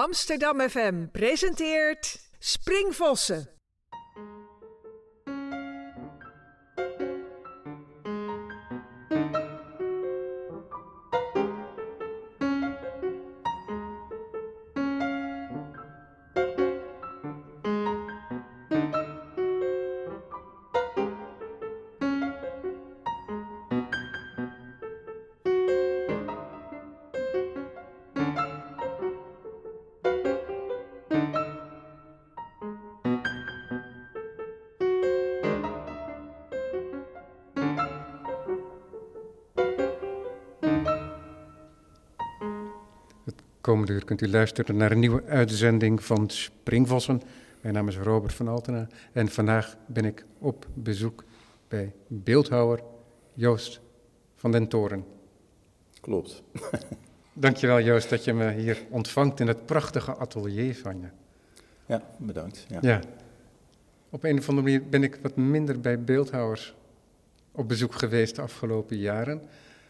Amsterdam FM presenteert Springvossen. Komende uur kunt u luisteren naar een nieuwe uitzending van Springvossen. Mijn naam is Robert van Altena en vandaag ben ik op bezoek bij beeldhouwer Joost van den Toren. Klopt. Dankjewel Joost dat je me hier ontvangt in het prachtige atelier van je. Ja, bedankt. Ja. Op een of andere manier ben ik wat minder bij beeldhouwers op bezoek geweest de afgelopen jaren.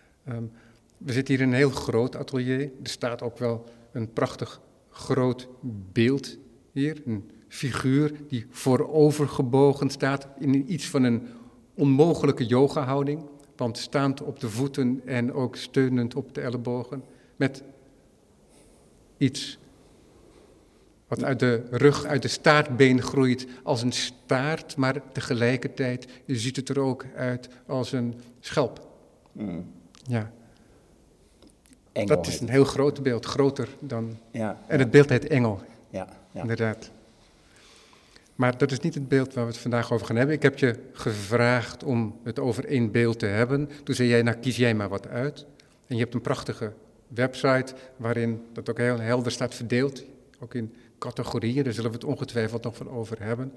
We zitten hier in een heel groot atelier. Er staat ook wel een prachtig groot beeld hier. Een figuur die voorovergebogen staat in iets van een onmogelijke yoga-houding. Want staand op de voeten en ook steunend op de ellebogen. Met iets wat uit de rug, uit de staartbeen groeit als een staart. Maar tegelijkertijd ziet het er ook uit als een schelp. Ja. Engel dat is een heel groot beeld, groter dan... Ja, en het beeld heet Engel, ja. Inderdaad. Maar dat is niet het beeld waar we het vandaag over gaan hebben. Ik heb je gevraagd om het over één beeld te hebben. Toen zei jij, nou kies jij maar wat uit. En je hebt een prachtige website waarin dat ook heel helder staat verdeeld. Ook in categorieën, daar zullen we het ongetwijfeld nog van over hebben.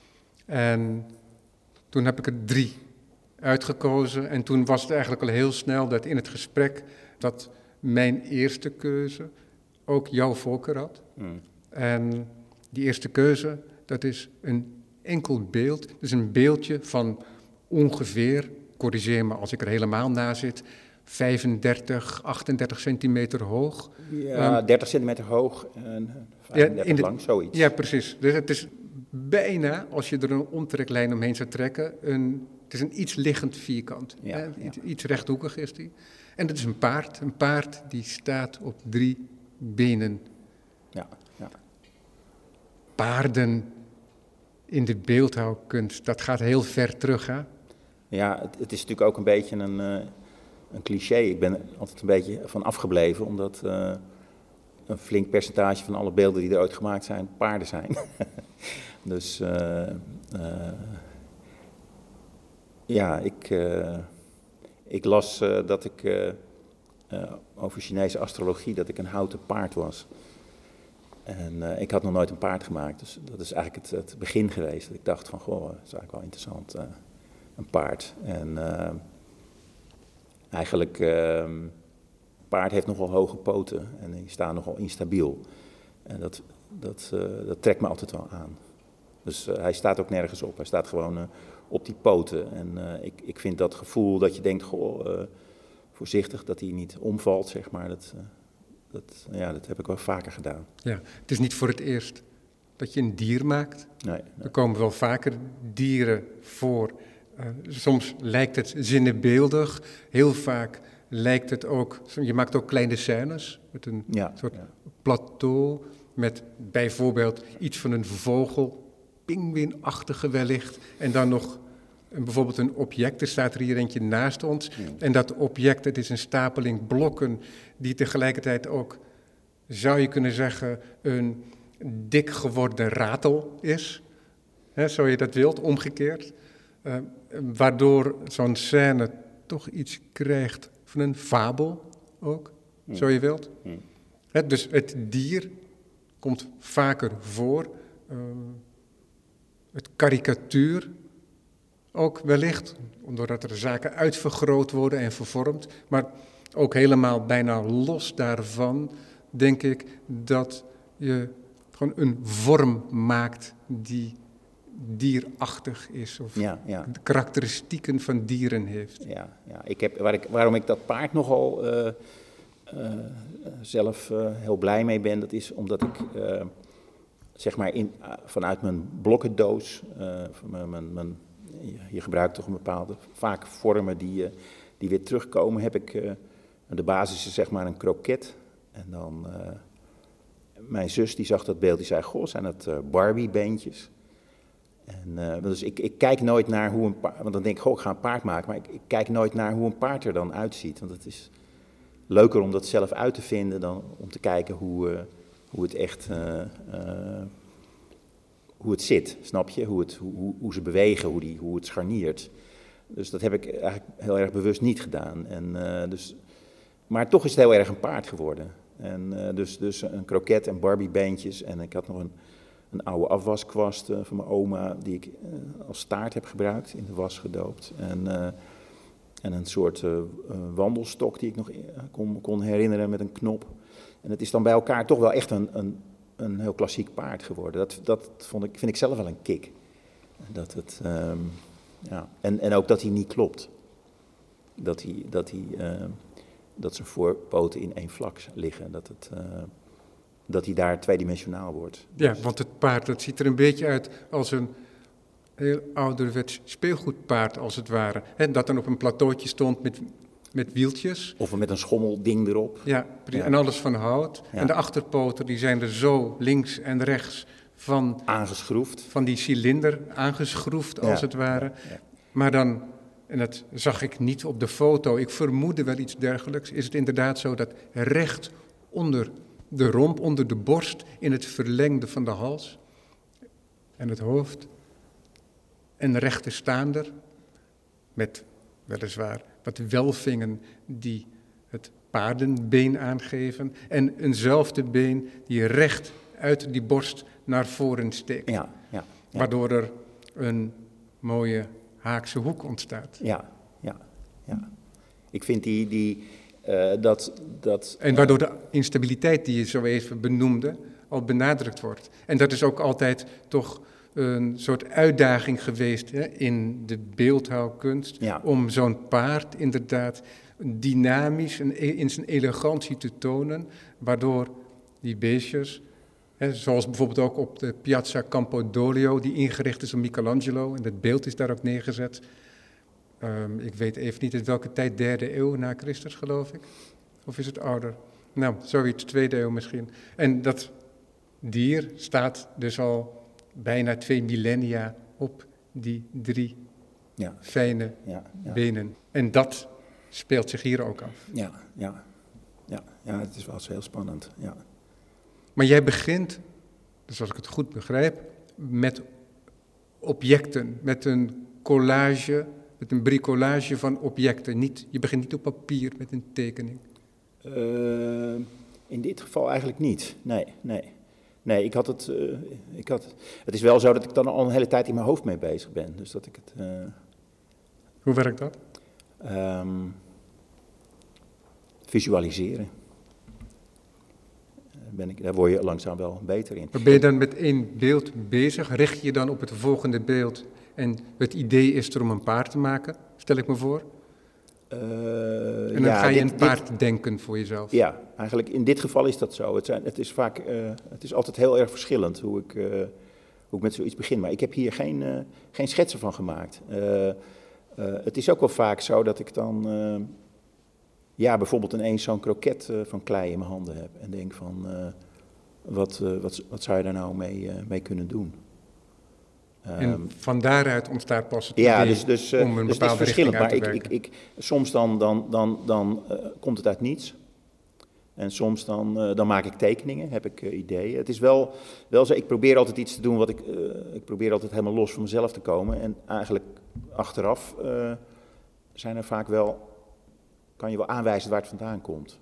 En toen heb ik er 3 uitgekozen. En toen was het eigenlijk al heel snel dat in het gesprek dat mijn eerste keuze ook jouw voorkeur had. En die eerste keuze, dat is een enkel beeld. Dus een beeldje van ongeveer, corrigeer me als ik er helemaal na zit, 35, 38 centimeter hoog. Ja, 30 centimeter hoog en 35 lang, zoiets. Ja, precies. Dus het is bijna, als je er een omtreklijn omheen zou trekken, het is een iets liggend vierkant. Ja. Iets rechthoekig is die. En dat is een paard. Een paard die staat op 3 benen. Ja. Paarden in de beeldhouwkunst, dat gaat heel ver terug, hè? Ja, het is natuurlijk ook een beetje een cliché. Ik ben er altijd een beetje van afgebleven, omdat een flink percentage van alle beelden die er ooit gemaakt zijn, paarden zijn. Dus ik las dat ik over Chinese astrologie, dat ik een houten paard was. En ik had nog nooit een paard gemaakt, dus dat is eigenlijk het begin geweest. Dat ik dacht van, goh, dat is eigenlijk wel interessant, een paard. En eigenlijk, een paard heeft nogal hoge poten en die staan nogal instabiel. En dat trekt me altijd wel aan. Dus hij staat ook nergens op, hij staat gewoon op die poten. En ik vind dat gevoel dat je denkt, goh, voorzichtig dat hij niet omvalt, zeg maar, dat heb ik wel vaker gedaan. Ja, het is niet voor het eerst dat je een dier maakt. Nee. Er komen wel vaker dieren voor. Soms lijkt het zinnebeeldig, heel vaak lijkt het ook, je maakt ook kleine scènes met een soort plateau, met bijvoorbeeld iets van een vogel, pinguïnachtige wellicht, en dan nog bijvoorbeeld een object, er staat er hier eentje naast ons, en dat object, het is een stapeling blokken die tegelijkertijd ook, zou je kunnen zeggen, een dik geworden ratel is, zo je dat wilt, omgekeerd. Waardoor zo'n scène toch iets krijgt van een fabel ook, zo je wilt. Dus het dier komt vaker voor, het karikatuur ook wellicht, doordat er zaken uitvergroot worden en vervormd, maar ook helemaal bijna los daarvan, denk ik, dat je gewoon een vorm maakt die dierachtig is of de karakteristieken van dieren heeft. Ja. Waarom ik dat paard nogal zelf heel blij mee ben, dat is omdat ik zeg maar vanuit mijn blokkendoos, je gebruikt toch een bepaalde vaak vormen die weer terugkomen, heb ik de basis is zeg maar een kroket. En dan mijn zus die zag dat beeld, die zei, goh, zijn dat Barbie-beentjes? En dus ik kijk nooit naar hoe een paard, want dan denk ik, goh, ik ga een paard maken, maar ik kijk nooit naar hoe een paard er dan uitziet. Want het is leuker om dat zelf uit te vinden dan om te kijken hoe het echt, hoe het zit, snap je? Hoe ze bewegen, hoe het scharniert. Dus dat heb ik eigenlijk heel erg bewust niet gedaan. Maar toch is het heel erg een paard geworden. En dus een kroket en Barbie-beentjes. En ik had nog een oude afwaskwast van mijn oma, die ik als staart heb gebruikt, in de was gedoopt. En een soort wandelstok die ik nog kon herinneren met een knop. En het is dan bij elkaar toch wel echt een heel klassiek paard geworden. Dat vind ik zelf wel een kick. En ook dat hij niet klopt. Dat zijn voorpoten in één vlak liggen. Dat hij daar tweedimensionaal wordt. Ja, want het paard, dat ziet er een beetje uit als een heel ouderwets speelgoedpaard, als het ware. En dat dan op een plateautje stond met wieltjes. Of met een schommelding erop. Ja, precies. Ja. En alles van hout. Ja. En de achterpoten, die zijn er zo links en rechts van... Aangeschroefd. Van die cilinder aangeschroefd, als het ware. Ja. Maar dan, en dat zag ik niet op de foto, ik vermoedde wel iets dergelijks, is het inderdaad zo dat recht onder de romp, onder de borst, in het verlengde van de hals en het hoofd, een rechte staander, met weliswaar wat welvingen die het paardenbeen aangeven, en eenzelfde been die recht uit die borst naar voren steekt. Ja. Waardoor er een mooie haakse hoek ontstaat. Ja. Ik vind dat... En waardoor de instabiliteit die je zo even benoemde al benadrukt wordt. En dat is ook altijd toch een soort uitdaging geweest in de beeldhouwkunst. Ja. Om zo'n paard inderdaad dynamisch en in zijn elegantie te tonen. Waardoor die beestjes, zoals bijvoorbeeld ook op de Piazza Campidoglio, die ingericht is door Michelangelo. En dat beeld is daar ook neergezet. Ik weet even niet uit welke tijd, 3e eeuw na Christus, geloof ik. Of is het ouder? Nou, zoiets, 2e eeuw misschien. En dat dier staat dus al bijna 2 millennia op die 3 fijne benen. En dat speelt zich hier ook af. Ja, het is wel heel spannend, ja. Maar jij begint, dus als ik het goed begrijp, met objecten, met een collage, met een bricolage van objecten. Je begint niet op papier met een tekening. In dit geval eigenlijk niet, nee. Het is wel zo dat ik dan al een hele tijd in mijn hoofd mee bezig ben. Dus dat ik het... Hoe werkt dat? Visualiseren. Daar word je langzaam wel beter in. Maar ben je dan met 1 beeld bezig? Richt je dan op het volgende beeld en het idee is er om een paard te maken, stel ik me voor? En dan ga je een paard denken voor jezelf. Ja, eigenlijk in dit geval is dat zo. Het is altijd heel erg verschillend hoe ik met zoiets begin. Maar ik heb hier geen schetsen van gemaakt. Het is ook wel vaak zo dat ik dan bijvoorbeeld ineens zo'n kroket van klei in mijn handen heb. En denk van, wat zou je daar nou mee kunnen doen? En van daaruit ontstaat pas het idee om een bepaalde richting uit te werken. Maar soms dan komt het uit niets. En soms dan maak ik tekeningen, heb ik ideeën. Het is wel zo, ik probeer altijd iets te doen ik probeer altijd helemaal los van mezelf te komen. En eigenlijk achteraf zijn er vaak wel, kan je wel aanwijzen waar het vandaan komt.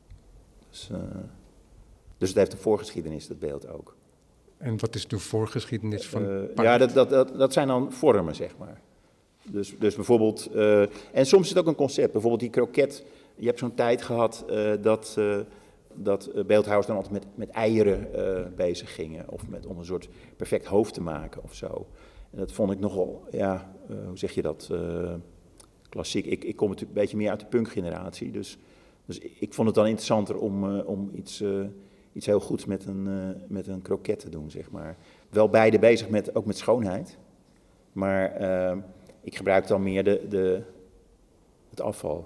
Dus het heeft een voorgeschiedenis, dat beeld ook. En wat is de voorgeschiedenis van paard? Dat zijn dan vormen, zeg maar. Dus bijvoorbeeld, en soms is het ook een concept. Bijvoorbeeld die kroket, je hebt zo'n tijd gehad dat beeldhouwers dan altijd met eieren bezig gingen. Of om een soort perfect hoofd te maken of zo. En dat vond ik nogal, hoe zeg je dat, klassiek. Ik kom natuurlijk een beetje meer uit de punkgeneratie, dus Dus ik vond het dan interessanter om iets heel goeds met een kroket te doen, zeg maar. Wel beide bezig ook met schoonheid. Maar ik gebruik dan meer het afval.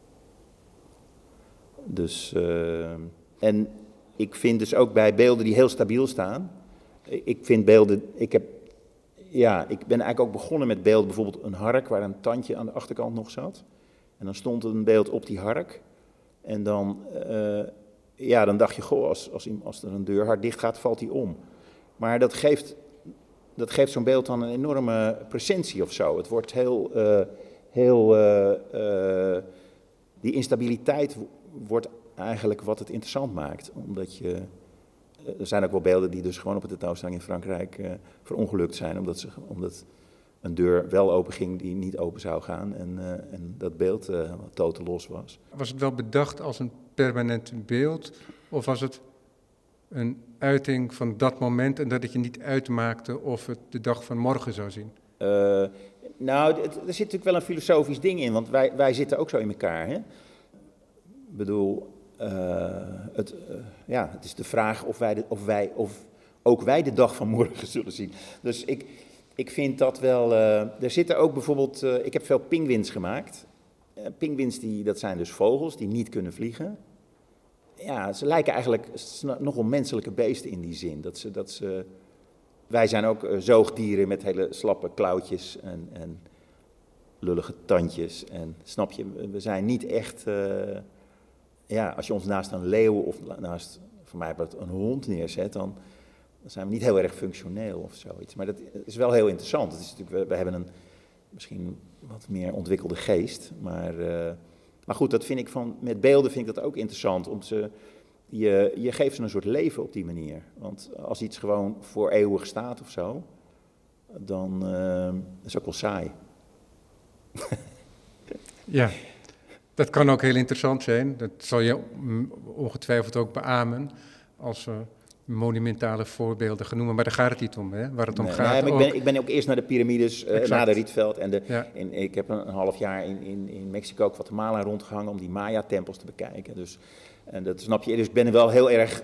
Dus, en ik vind dus ook bij beelden die heel stabiel staan. Ik vind beelden, ik ben eigenlijk ook begonnen met beelden, bijvoorbeeld een hark waar een tandje aan de achterkant nog zat. En dan stond een beeld op die hark. En dan dacht je, goh, als er een deur hard dicht gaat, valt die om. Maar dat geeft zo'n beeld dan een enorme presentie of zo. Het wordt die instabiliteit wordt eigenlijk wat het interessant maakt. Omdat er zijn ook wel beelden die dus gewoon op de tentoonstelling in Frankrijk verongelukt zijn. Omdat een deur wel open ging die niet open zou gaan en dat beeld totaal los was. Was het wel bedacht als een permanent beeld of was het een uiting van dat moment en dat het je niet uitmaakte of het de dag van morgen zou zien? Er zit natuurlijk wel een filosofisch ding in, want wij zitten ook zo in elkaar. Hè? Ik bedoel, het is de vraag of ook wij de dag van morgen zullen zien. Dus ik vind dat wel. Er zitten ook bijvoorbeeld. Ik heb veel pinguïns gemaakt. Pinguïns dat zijn dus vogels die niet kunnen vliegen. Ja, ze lijken eigenlijk nogal menselijke beesten in die zin. Wij zijn ook zoogdieren met hele slappe klauwtjes en lullige tandjes. En snap je, we zijn niet echt. Als je ons naast een leeuw of naast, voor mij een hond neerzet, dan zijn we niet heel erg functioneel of zoiets. Maar dat is wel heel interessant. Het is natuurlijk, we hebben een misschien wat meer ontwikkelde geest. Maar goed, dat vind ik met beelden vind ik dat ook interessant. Je geeft ze een soort leven op die manier. Want als iets gewoon voor eeuwig staat of zo, dan is het ook wel saai. Ja, dat kan ook heel interessant zijn. Dat zal je ongetwijfeld ook beamen als we monumentale voorbeelden gaan noemen. Maar daar gaat het niet om, hè? Waar het om gaat. Ik ben ook eerst naar de piramides, naar de Rietveld. En ik heb een half jaar in Mexico, Guatemala rondgehangen om die Maya-tempels te bekijken. En dat snap je. Dus ik ben er wel heel erg.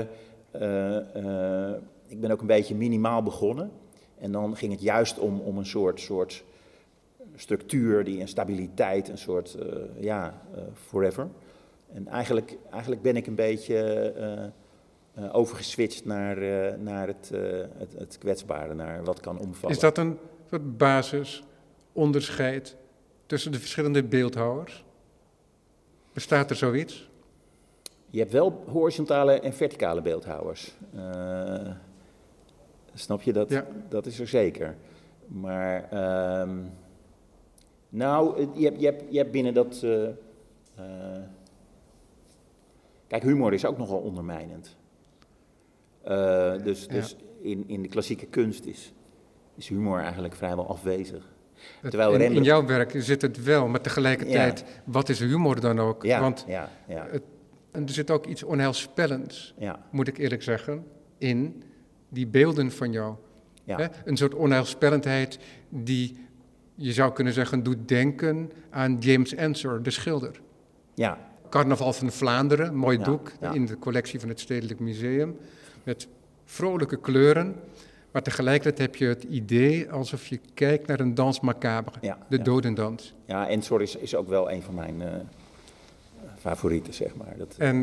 Ik ben ook een beetje minimaal begonnen. En dan ging het juist om een soort structuur, een stabiliteit, een soort forever. En eigenlijk ben ik een beetje overgeswitcht naar het kwetsbare, naar wat kan omvallen. Is dat een soort basisonderscheid tussen de verschillende beeldhouwers? Bestaat er zoiets? Je hebt wel horizontale en verticale beeldhouwers. Snap je dat? Ja. Dat is er zeker. Maar je hebt binnen dat. Kijk, humor is ook nogal ondermijnend. Dus in de klassieke kunst is humor eigenlijk vrijwel afwezig. In jouw werk zit het wel, maar tegelijkertijd, wat is humor dan ook? Ja, want er zit ook iets onheilspellends, moet ik eerlijk zeggen, in die beelden van jou. Ja. Hè? Een soort onheilspellendheid die, je zou kunnen zeggen, doet denken aan James Ensor, de schilder. Ja. Carnaval van Vlaanderen, mooi boek in de collectie van het Stedelijk Museum, met vrolijke kleuren. Maar tegelijkertijd heb je het idee alsof je kijkt naar een dans macabre, de dodendans. Ja, Ensor is ook wel een van mijn favorieten, zeg maar.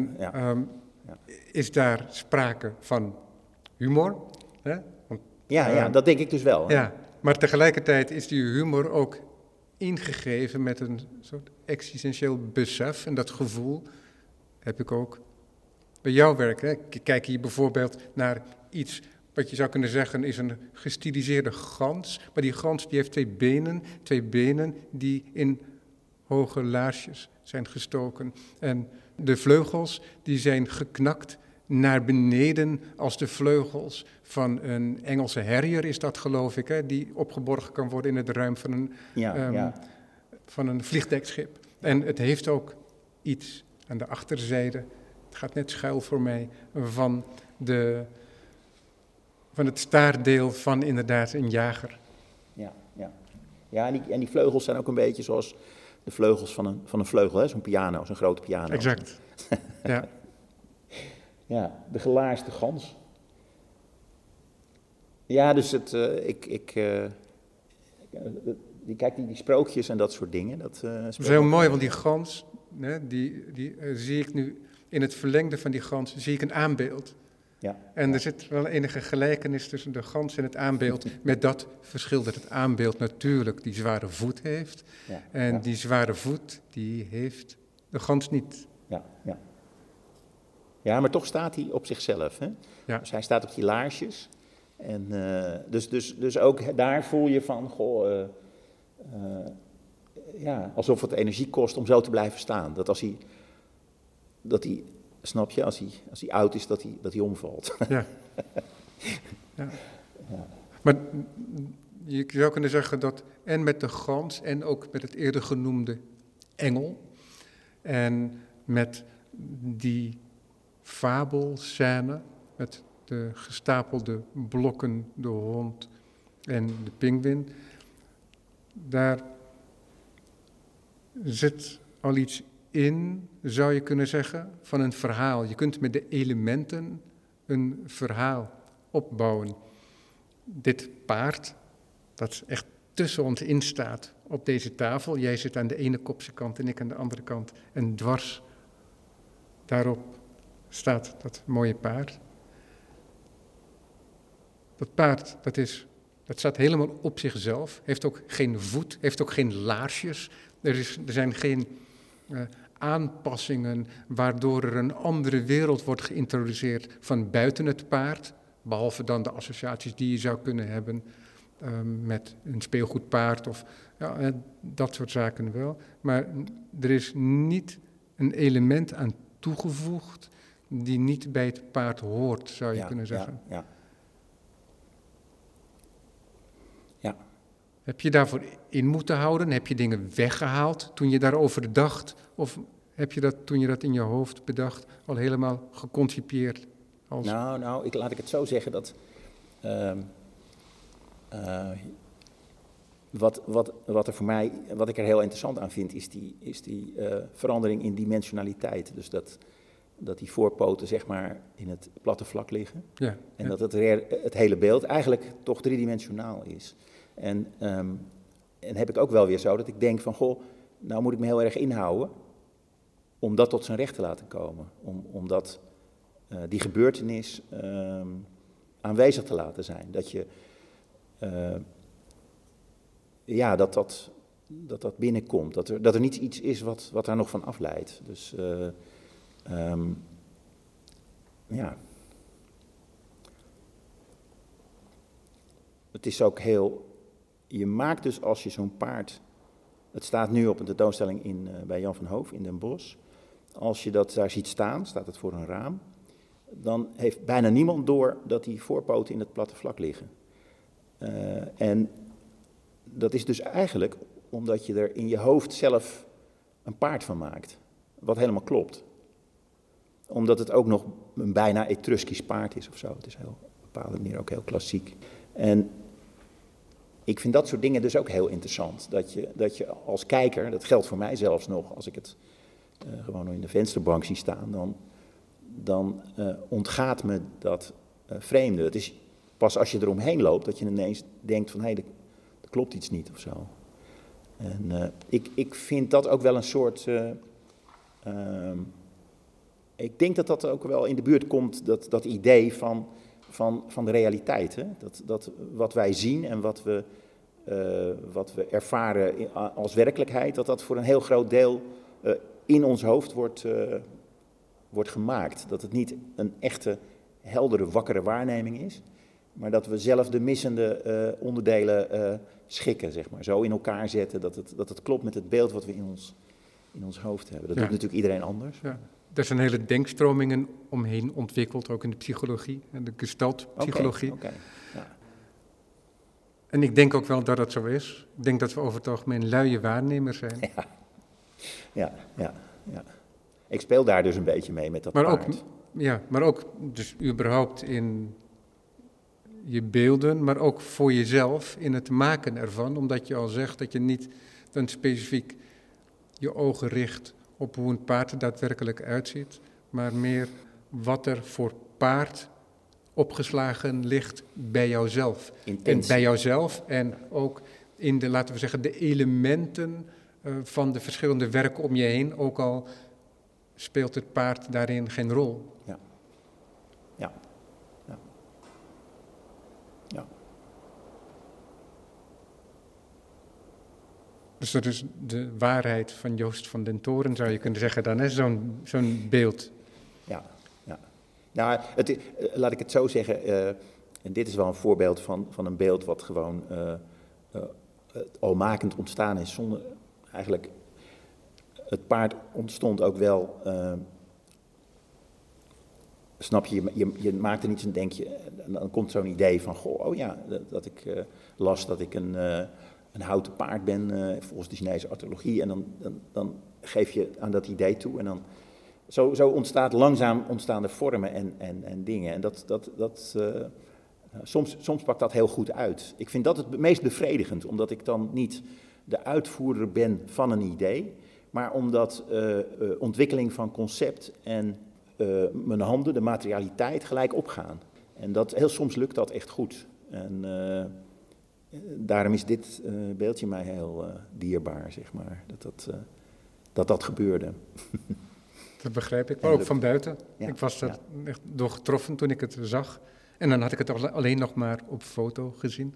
Is daar sprake van humor? Hè? Want, dat denk ik dus wel. Hè? Ja, maar tegelijkertijd is die humor ook ingegeven met een soort existentieel besef. En dat gevoel heb ik ook bij jouw werk. Hè? Kijk hier bijvoorbeeld naar iets wat je zou kunnen zeggen is een gestiliseerde gans. Maar die gans die heeft twee benen die in hoge laarsjes zijn gestoken. En de vleugels die zijn geknakt naar beneden als de vleugels van een Engelse harrier is dat, geloof ik, hè, die opgeborgen kan worden in het ruim van een vliegdekschip. En het heeft ook iets aan de achterzijde, het gaat net schuil voor mij, van het staartdeel van inderdaad een jager. Ja, en die vleugels zijn ook een beetje zoals de vleugels van een vleugel, hè? Zo'n piano, zo'n grote piano. Exact, ja. Ja, de gelaarsde gans. Ja, dus die sprookjes en dat soort dingen. Dat is heel mooi, want die gans, die zie ik nu in het verlengde van die gans, zie ik een aanbeeld. Ja. En er zit wel enige gelijkenis tussen de gans en het aanbeeld, met dat verschil dat het aanbeeld natuurlijk die zware voet heeft. Ja, en die zware voet, die heeft de gans niet. Ja, maar toch staat hij op zichzelf. Hè? Ja. Dus hij staat op die laarsjes. En dus ook daar voel je van, alsof het energie kost om zo te blijven staan. Dat hij snap je, als hij oud is, dat hij omvalt. Ja. Ja. Maar je zou kunnen zeggen dat en met de gans en ook met het eerder genoemde engel en met die fabelscène, met de gestapelde blokken, de hond en de pinguïn, daar zit al iets in, zou je kunnen zeggen, van een verhaal. Je kunt met de elementen een verhaal opbouwen. Dit paard, dat echt tussen ons in staat op deze tafel. Jij zit aan de ene kopse kant en ik aan de andere kant. En dwars daarop staat dat mooie paard. Dat paard, dat staat helemaal op zichzelf. Heeft ook geen voet, heeft ook geen laarsjes. Er zijn geen aanpassingen waardoor er een andere wereld wordt geïntroduceerd van buiten het paard. Behalve dan de associaties die je zou kunnen hebben met een speelgoedpaard of dat soort zaken wel. Maar er is niet een element aan toegevoegd die niet bij het paard hoort, zou je kunnen zeggen. Ja. Heb je daarvoor in moeten houden? Heb je dingen weggehaald toen je daarover dacht? Of heb je dat toen je dat in je hoofd bedacht al helemaal geconcipieerd? Nou, laat ik het zo zeggen dat wat er voor mij, wat ik er heel interessant aan vind, is die verandering in dimensionaliteit. Dus dat die voorpoten zeg maar in het platte vlak liggen. Ja, en dat het hele beeld eigenlijk toch driedimensionaal is. En heb ik ook wel weer zo dat ik denk van, nou moet ik me heel erg inhouden om dat tot zijn recht te laten komen. Om die gebeurtenis aanwezig te laten zijn. Dat je, dat binnenkomt. Dat er niet iets is wat daar nog van afleidt. Dus, Het is ook heel... Je maakt dus als je zo'n paard... Het staat nu op een tentoonstelling bij Jan van Hoof in Den Bosch. Als je dat daar ziet staan, staat het voor een raam... dan heeft bijna niemand door dat die voorpoten in het platte vlak liggen. En dat is dus eigenlijk omdat je er in je hoofd zelf een paard van maakt. Wat helemaal klopt. Omdat het ook nog een bijna Etruskisch paard is of zo. Het is op een bepaalde manier ook heel klassiek. En ik vind dat soort dingen dus ook heel interessant. Dat je als kijker, dat geldt voor mij zelfs nog, als ik het gewoon in de vensterbank zie staan, dan ontgaat me dat vreemde. Het is pas als je eromheen loopt dat je ineens denkt van, hé, er klopt iets niet of zo. En ik vind dat ook wel een soort... ik denk dat ook wel in de buurt komt, dat idee van de realiteit. Hè? Dat wat wij zien en wat we ervaren als werkelijkheid, dat voor een heel groot deel in ons hoofd wordt gemaakt. Dat het niet een echte, heldere, wakkere waarneming is, maar dat we zelf de missende onderdelen schikken, zeg maar. Zo in elkaar zetten dat het klopt met het beeld wat we in ons hoofd hebben. Dat doet natuurlijk iedereen anders. Ja. Er zijn hele denkstromingen omheen ontwikkeld, ook in de psychologie en de gestaltpsychologie. Okay. Ja. En ik denk ook wel dat dat zo is. Ik denk dat we over het algemeen luie waarnemers zijn. Ja. Ik speel daar dus een beetje mee met dat paard. Maar ook dus überhaupt in je beelden, maar ook voor jezelf in het maken ervan. Omdat je al zegt dat je niet dan specifiek je ogen richt op hoe een paard er daadwerkelijk uitziet, maar meer wat er voor paard opgeslagen ligt bij jouzelf. En bij jouzelf en ook in de, laten we zeggen, de elementen van de verschillende werken om je heen, ook al speelt het paard daarin geen rol. Ja. Ja. Ja. Ja. Dus dat is de waarheid van Joost van den Toren, zou je kunnen zeggen dan, hè? Zo'n beeld. Ja, ja. Nou, laat ik het zo zeggen, en dit is wel een voorbeeld van een beeld wat gewoon almakend ontstaan is, zonder eigenlijk, het paard ontstond ook wel, snap je maakt er niet zo'n denkje, en dan komt zo'n idee van, goh, oh ja, dat ik las dat ik een houten paard ben, volgens de Chinese archeologie, en dan geef je aan dat idee toe, en dan zo langzaam ontstaan de vormen en dingen, en soms pakt dat heel goed uit. Ik vind dat het meest bevredigend, omdat ik dan niet de uitvoerder ben van een idee, maar omdat ontwikkeling van concept en mijn handen, de materialiteit, gelijk opgaan. En heel soms lukt dat echt goed. En daarom is dit beeldje mij heel dierbaar, zeg maar, dat gebeurde. Dat begrijp ik, maar ook van buiten. Ja, ik was er echt door getroffen toen ik het zag. En dan had ik het alleen nog maar op foto gezien.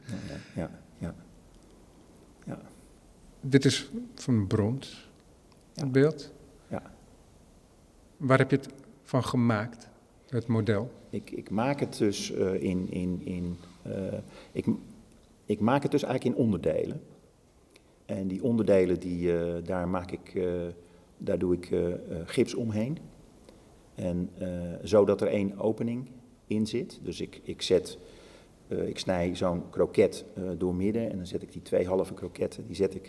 Ja. Dit is van brons, het beeld. Ja. Waar heb je het van gemaakt, het model? Ik maak het dus ik maak het dus eigenlijk in onderdelen. En die onderdelen, daar doe ik gips omheen. En zodat er 1 opening in zit. Dus ik snij zo'n kroket doormidden en dan zet ik die 2 halve kroketten, die zet ik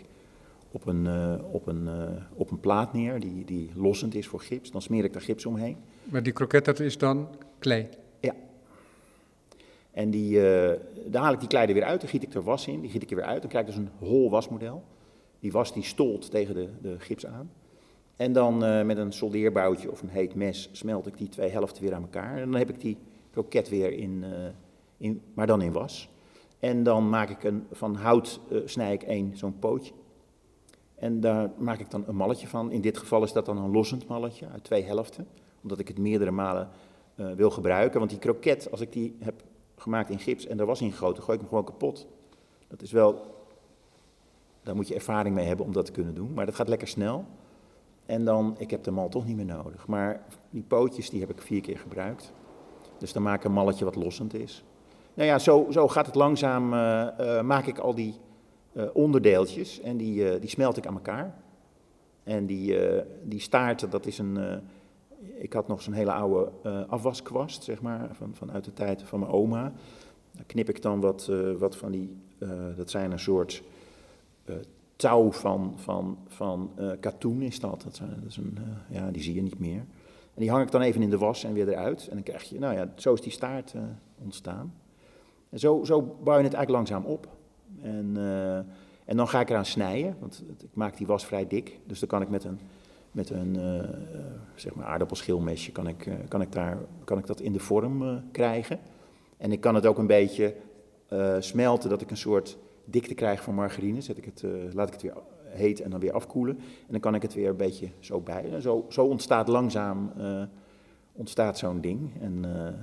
op een plaat neer die lossend is voor gips. Dan smeer ik daar gips omheen. Maar die kroket, dat is dan klei? Ja. En dan haal ik die klei er weer uit, dan giet ik er was in, die giet ik er weer uit. Dan krijg ik dus een hol wasmodel. Die was die stolt tegen de gips aan. En dan met een soldeerboutje of een heet mes smelt ik die 2 helften weer aan elkaar. En dan heb ik die kroket weer maar dan in was. En dan maak ik van hout snij ik zo'n pootje. En daar maak ik dan een malletje van. In dit geval is dat dan een lossend malletje uit 2 helften. Omdat ik het meerdere malen wil gebruiken. Want die kroket, als ik die heb gemaakt in gips en daar was in gegoten, gooi ik hem gewoon kapot. Dat is wel, daar moet je ervaring mee hebben om dat te kunnen doen. Maar dat gaat lekker snel. En dan, ik heb de mal toch niet meer nodig. Maar die pootjes, die heb ik 4 keer gebruikt. Dus dan maak ik een malletje wat lossend is. Nou ja, zo gaat het langzaam, maak ik al die onderdeeltjes en die smelt ik aan elkaar. En die staart, dat is ik had nog zo'n hele oude afwaskwast, zeg maar, vanuit de tijd van mijn oma. Daar knip ik dan wat van die, dat zijn een soort touw van katoen is dat. Die zie je niet meer. En die hang ik dan even in de was en weer eruit. En dan krijg je, nou ja, zo is die staart ontstaan. En zo bouw je het eigenlijk langzaam op. En dan ga ik eraan snijden, want ik maak die was vrij dik. Dus dan kan ik met een zeg maar aardappelschilmesje kan ik dat in de vorm krijgen. En ik kan het ook een beetje smelten, dat ik een soort dikte krijg van margarine. Laat ik het weer heet en dan weer afkoelen. En dan kan ik het weer een beetje zo bij. En zo ontstaat langzaam zo'n ding. En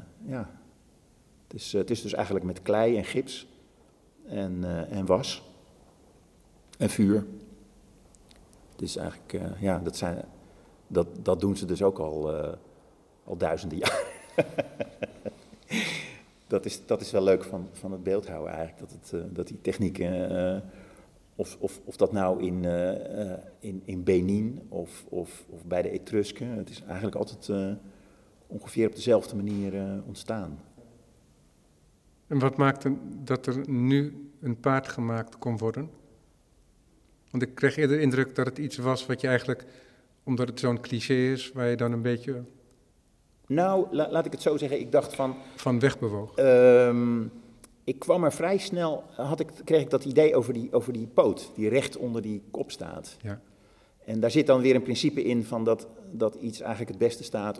het is dus eigenlijk met klei en gips en was en vuur. Het is eigenlijk, dat doen ze dus ook al duizenden jaar. Dat is wel leuk van het beeldhouwen eigenlijk, dat die technieken, of dat nou in Benin of bij de Etrusken, het is eigenlijk altijd ongeveer op dezelfde manier ontstaan. En wat maakte dat er nu een paard gemaakt kon worden? Want ik kreeg eerder de indruk dat het iets was wat je eigenlijk, omdat het zo'n cliché is, waar je dan een beetje... Nou, laat ik het zo zeggen, ik dacht van wegbewoog. Ik kwam er vrij snel, kreeg ik dat idee over die poot, die recht onder die kop staat. Ja. En daar zit dan weer een principe in van dat iets eigenlijk het beste staat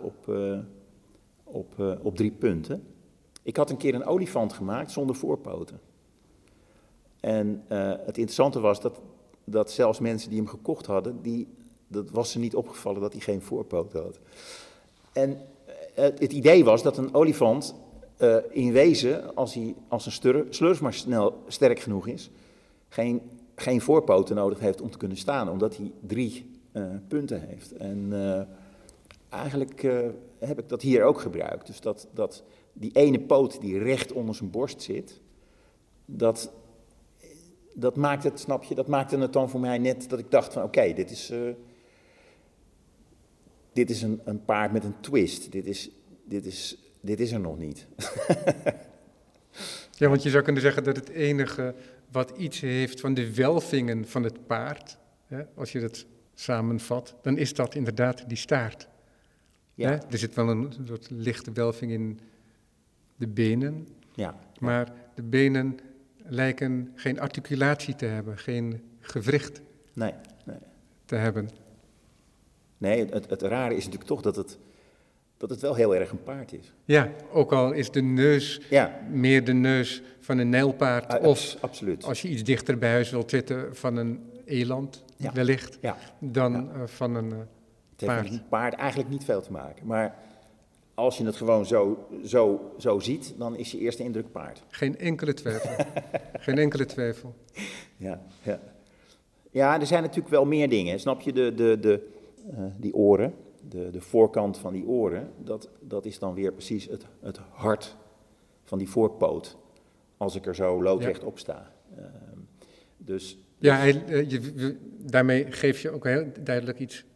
op 3 punten. Ik had een keer een olifant gemaakt zonder voorpoten. En het interessante was dat zelfs mensen die hem gekocht hadden, dat was ze niet opgevallen dat hij geen voorpoten had. En het idee was dat een olifant in wezen, als een slurf maar sterk genoeg is, geen voorpoten nodig heeft om te kunnen staan, omdat hij 3 punten heeft. En eigenlijk heb ik dat hier ook gebruikt. Dus dat die ene poot die recht onder zijn borst zit, dat maakt het, snap je, dat maakte het dan voor mij net dat ik dacht van oké, dit is een paard met een twist. Dit is er nog niet. Ja, want je zou kunnen zeggen dat het enige wat iets heeft van de welvingen van het paard, hè, als je dat samenvat, dan is dat inderdaad die staart. Ja. Hè? Er zit wel een soort lichte welving in de benen, Ja. maar de benen lijken geen articulatie te hebben, geen gewricht te hebben. Nee, het rare is natuurlijk toch dat het wel heel erg een paard is. Ja, ook al is de neus meer de neus van een nijlpaard, of absoluut. Als je iets dichter bij huis wilt zitten van een eland, wellicht, dan van een paard. Het heeft met een paard eigenlijk niet veel te maken, maar als je het gewoon zo ziet, dan is je eerste indruk paard. Geen enkele twijfel. Geen enkele twijfel. Ja, er zijn natuurlijk wel meer dingen. Snap je, die oren, de voorkant van die oren, dat is dan weer precies het hart van die voorpoot, als ik er zo loodrecht op sta. Ja, daarmee geef je ook heel duidelijk iets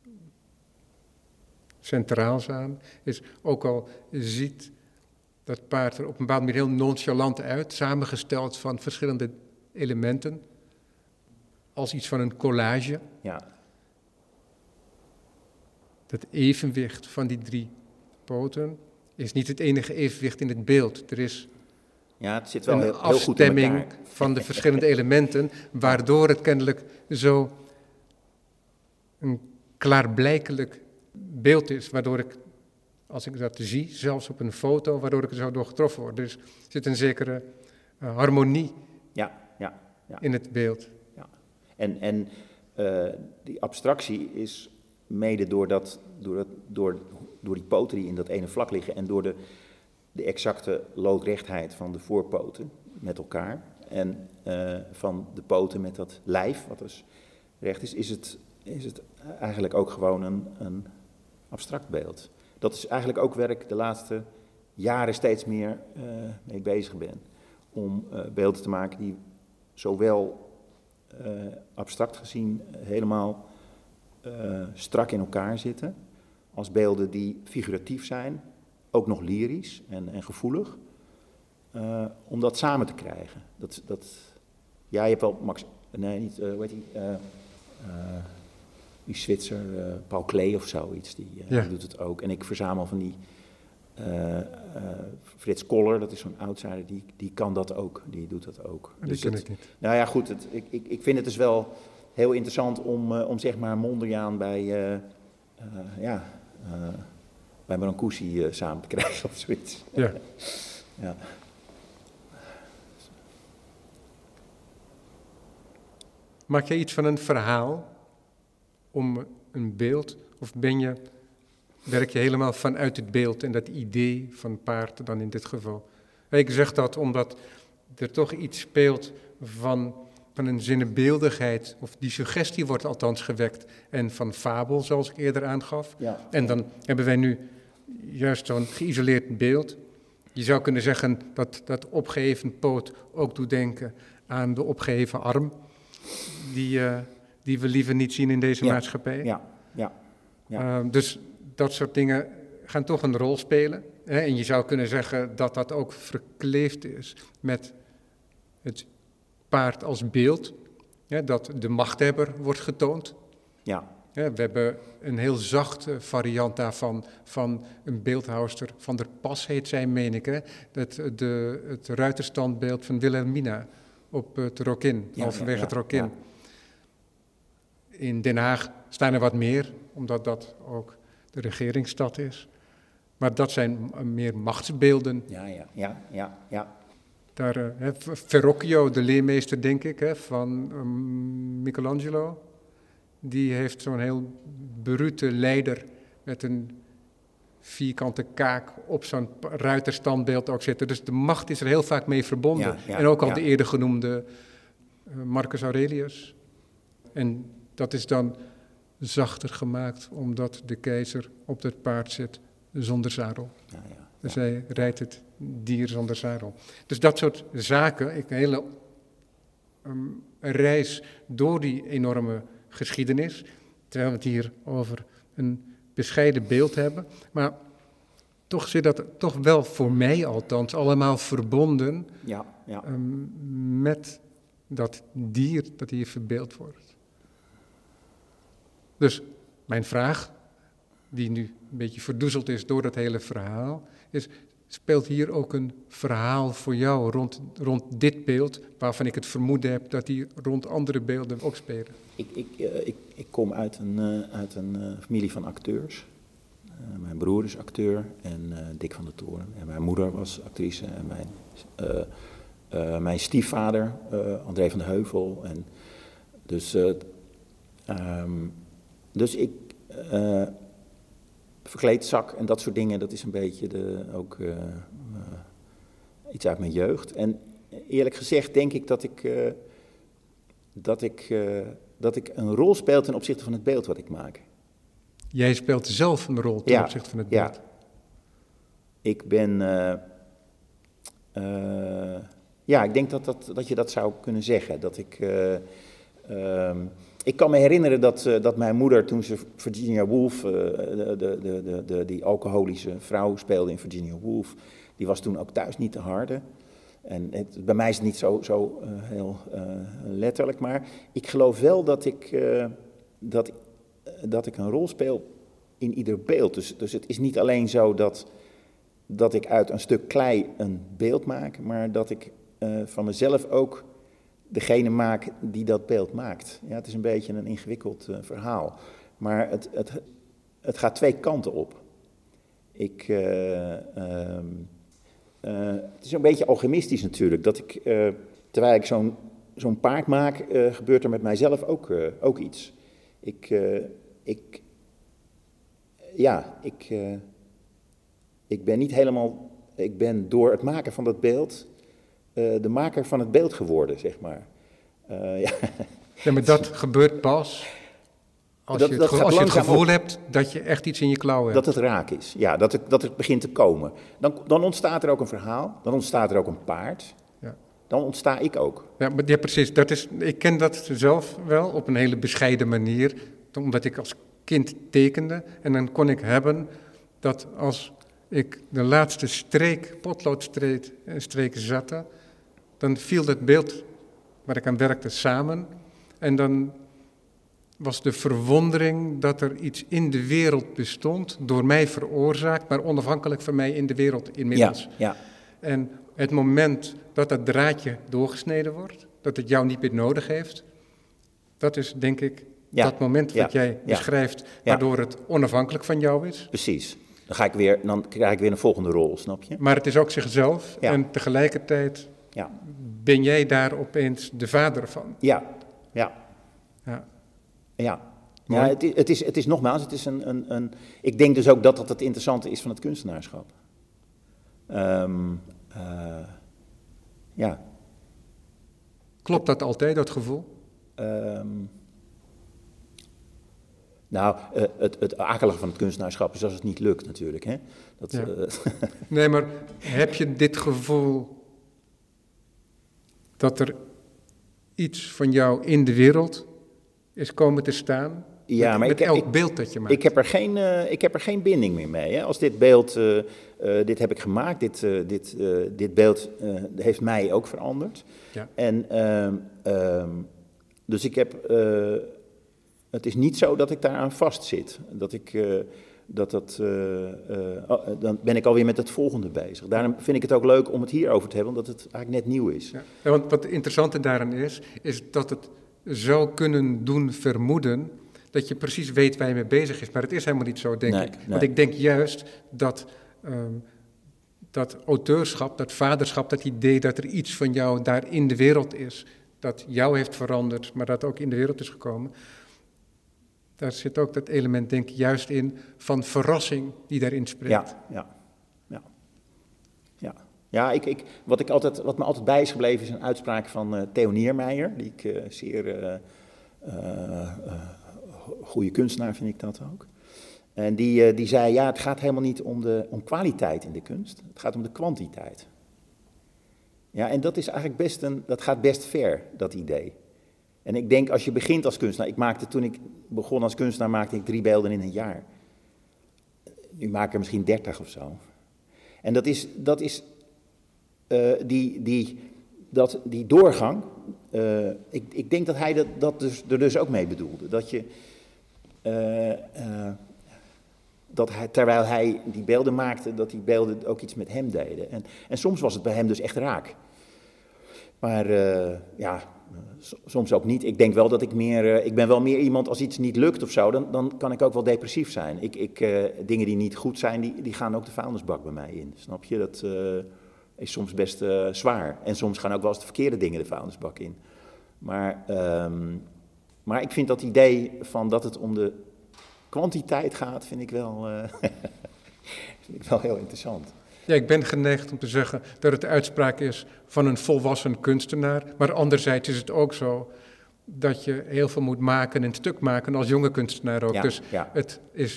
centraals aan. Is ook al ziet dat paard er op een bepaalde manier heel nonchalant uit, samengesteld van verschillende elementen, als iets van een collage. Ja. Dat evenwicht van die 3 poten is niet het enige evenwicht in het beeld. Er is het zit wel een heel afstemming goed in elkaar van de verschillende elementen, waardoor het kennelijk zo een klaarblijkelijk beeld is, waardoor ik, als ik dat zie, zelfs op een foto, waardoor ik er zo door getroffen word. Dus er zit een zekere harmonie in het beeld. Ja. En die abstractie is mede door die poten die in dat ene vlak liggen en door de exacte loodrechtheid van de voorpoten met elkaar en van de poten met dat lijf, wat dus recht is het eigenlijk ook gewoon een abstract beeld. Dat is eigenlijk ook waar ik de laatste jaren steeds meer mee bezig ben. Om beelden te maken die zowel abstract gezien helemaal strak in elkaar zitten, als beelden die figuratief zijn, ook nog lyrisch en gevoelig, om dat samen te krijgen. Je hebt wel die Zwitser, Paul Klee of zoiets, die doet het ook. En ik verzamel van die Frits Koller, dat is zo'n outsider, die kan dat ook, die doet dat ook. Die ken ik niet. Nou ja, goed, ik vind het dus wel heel interessant om zeg maar Mondriaan bij Brancusi samen te krijgen of zoiets. Ja. Ja. Maak je iets van een verhaal om een beeld, of werk je helemaal vanuit het beeld en dat idee van paard dan in dit geval? Ik zeg dat omdat er toch iets speelt van een zinnebeeldigheid, of die suggestie wordt althans gewekt, en van fabel, zoals ik eerder aangaf. Ja. En dan hebben wij nu juist zo'n geïsoleerd beeld. Je zou kunnen zeggen dat opgeheven poot ook doet denken aan de opgeheven arm, die we liever niet zien in deze maatschappij. Ja. Dus dat soort dingen gaan toch een rol spelen. Hè? En je zou kunnen zeggen dat dat ook verkleefd is met het paard als beeld. Hè? Dat de machthebber wordt getoond. Ja. We hebben een heel zachte variant daarvan, van een beeldhouwster, Van der Pas heet zij, meen ik. Hè? Het ruiterstandbeeld van Wilhelmina op het Rokin, halverwege het Rokin. In Den Haag staan er wat meer, omdat dat ook de regeringsstad is. Maar dat zijn meer machtsbeelden. Ja. Daar, Verrocchio, de leermeester, denk ik, van Michelangelo, die heeft zo'n heel brute leider met een vierkante kaak op zo'n ruiterstandbeeld ook zitten. Dus de macht is er heel vaak mee verbonden. En ook al de eerder genoemde Marcus Aurelius. En dat is dan zachter gemaakt, omdat de keizer op dat paard zit zonder zadel. Dus hij rijdt het dier zonder zadel. Dus dat soort zaken, een hele reis door die enorme geschiedenis, terwijl we het hier over een bescheiden beeld hebben, maar toch zit dat toch wel voor mij althans allemaal verbonden met dat dier dat hier verbeeld wordt. Dus mijn vraag, die nu een beetje verdoezeld is door dat hele verhaal, is: speelt hier ook een verhaal voor jou rond dit beeld, waarvan ik het vermoeden heb dat die rond andere beelden ook spelen? Ik kom uit een familie van acteurs. Mijn broer is acteur en Dick van der Toren. En mijn moeder was actrice en mijn stiefvader, André van de Heuvel. En dus ik verkleedzak en dat soort dingen, dat is een beetje ook iets uit mijn jeugd. En eerlijk gezegd denk ik dat ik een rol speel ten opzichte van het beeld wat ik maak. Jij speelt zelf een rol ten opzichte van het beeld. Ja. Ik ben... ik denk dat je dat zou kunnen zeggen. Dat ik kan me herinneren dat mijn moeder, toen ze Virginia Woolf, die alcoholische vrouw speelde in Virginia Woolf, die was toen ook thuis niet te harde. En bij mij is het niet zo heel letterlijk, maar ik geloof wel dat ik een rol speel in ieder beeld. Dus het is niet alleen zo dat ik uit een stuk klei een beeld maak, maar dat ik van mezelf ook degene maak die dat beeld maakt. Ja, het is een beetje een ingewikkeld verhaal. Maar het gaat twee kanten op. Het is een beetje alchemistisch natuurlijk, dat ik, terwijl ik zo'n paard maak, gebeurt er met mijzelf ook iets. Ik ben niet helemaal, ik ben door het maken van dat beeld de maker van het beeld geworden, zeg maar. Ja, maar dat gebeurt pas als je het gevoel hebt dat je echt iets in je klauwen hebt. Dat het raak is, ja, dat het begint te komen. Dan ontstaat er ook een verhaal, dan ontstaat er ook een paard. Ja. Dan ontsta ik ook. Ja, precies. Ik ken dat zelf wel op een hele bescheiden manier, omdat ik als kind tekende. En dan kon ik hebben dat als ik de laatste potloodstreek zette, dan viel het beeld waar ik aan werkte samen. En dan was de verwondering dat er iets in de wereld bestond, door mij veroorzaakt, maar onafhankelijk van mij in de wereld inmiddels. Ja. En het moment dat dat draadje doorgesneden wordt, dat het jou niet meer nodig heeft, dat is denk ik dat moment wat jij beschrijft, waardoor het onafhankelijk van jou is. Precies. Dan krijg ik weer een volgende rol, snap je? Maar het is ook zichzelf en tegelijkertijd ben jij daar opeens de vader van. Ja. Het is nogmaals, het is ik denk dus ook dat het interessante is van het kunstenaarschap. Klopt dat altijd, dat gevoel? Het akelige van het kunstenaarschap is als het niet lukt natuurlijk. Hè? Nee, maar heb je dit gevoel dat er iets van jou in de wereld is komen te staan? Ja, maar met elk beeld dat je maakt. Ik heb er geen binding meer mee. Hè? Als dit beeld, dit heb ik gemaakt, dit beeld heeft mij ook veranderd. Ja. En dus ik heb... Het is niet zo dat ik daaraan vastzit. Dan ben ik alweer met het volgende bezig. Daarom vind ik het ook leuk om het hierover te hebben, omdat het eigenlijk net nieuw is. Ja, want wat het interessante daarin is dat het zou kunnen doen vermoeden dat je precies weet waar je mee bezig is. Maar het is helemaal niet zo, denk ik. Nee. Want ik denk juist dat auteurschap, dat vaderschap, dat idee dat er iets van jou daar in de wereld is, dat jou heeft veranderd, maar dat ook in de wereld is gekomen. Daar zit ook dat element, denk ik, juist in van verrassing die daarin spreekt. Ja, wat me altijd bij is gebleven is een uitspraak van Theo Niermeijer, die ik zeer goede kunstenaar vind ik dat ook. En die zei, het gaat helemaal niet om kwaliteit in de kunst, het gaat om de kwantiteit. Ja, en dat is eigenlijk dat gaat best ver, dat idee. En ik denk, als je begint als kunstenaar, toen ik begon als kunstenaar, maakte ik 3 beelden in een jaar. Nu maak ik er misschien 30 of zo. En dat is die doorgang, ik denk dat hij dat er dus ook mee bedoelde. Dat hij, terwijl hij die beelden maakte, dat die beelden ook iets met hem deden. En soms was het bij hem dus echt raak. Maar soms ook niet. Ik denk wel dat ik ben wel meer iemand, als iets niet lukt of zo, dan kan ik ook wel depressief zijn. Dingen die niet goed zijn, die gaan ook de vuilnisbak bij mij in. Snap je? Dat is soms best zwaar. En soms gaan ook wel eens de verkeerde dingen de vuilnisbak in. Maar ik vind dat idee van dat het om de kwantiteit gaat, vind ik wel heel interessant. Ja, ik ben geneigd om te zeggen dat het de uitspraak is van een volwassen kunstenaar. Maar anderzijds is het ook zo dat je heel veel moet maken en stuk maken als jonge kunstenaar ook. Het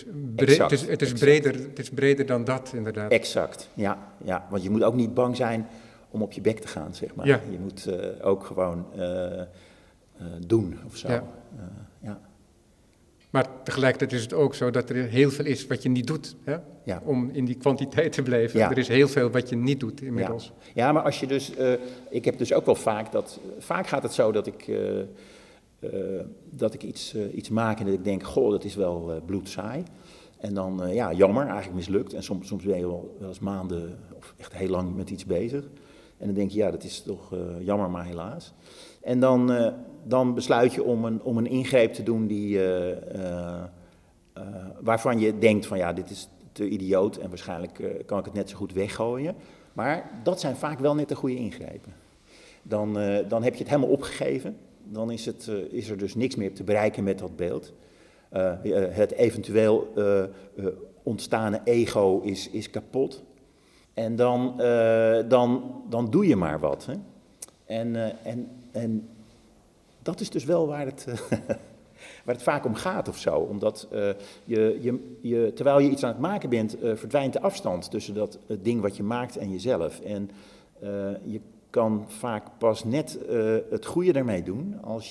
is breder dan dat, inderdaad. Exact, ja. Want je moet ook niet bang zijn om op je bek te gaan, zeg maar. Ja. Je moet ook gewoon doen of zo. Ja. Maar tegelijkertijd is het ook zo dat er heel veel is wat je niet doet, hè? Ja. Om in die kwantiteit te blijven. Ja. Er is heel veel wat je niet doet inmiddels. Ja, maar als je dus, ik heb dus ook wel vaak gaat het zo dat ik iets maak en dat ik denk, goh, dat is wel bloedsaai. En dan, jammer, eigenlijk mislukt. En soms ben je wel eens maanden of echt heel lang met iets bezig. En dan denk je, dat is toch jammer, maar helaas. En dan besluit je om een ingreep te doen waarvan je denkt van dit is te idioot en waarschijnlijk kan ik het net zo goed weggooien. Maar dat zijn vaak wel net de goede ingrepen. Dan heb je het helemaal opgegeven. Dan is er dus niks meer te bereiken met dat beeld. Het eventueel ontstane ego is kapot. En dan doe je maar wat. Hè? En dat is dus wel waar het vaak om gaat of zo. Omdat terwijl je iets aan het maken bent, verdwijnt de afstand tussen het ding wat je maakt en jezelf. En je kan vaak pas net het goede ermee doen als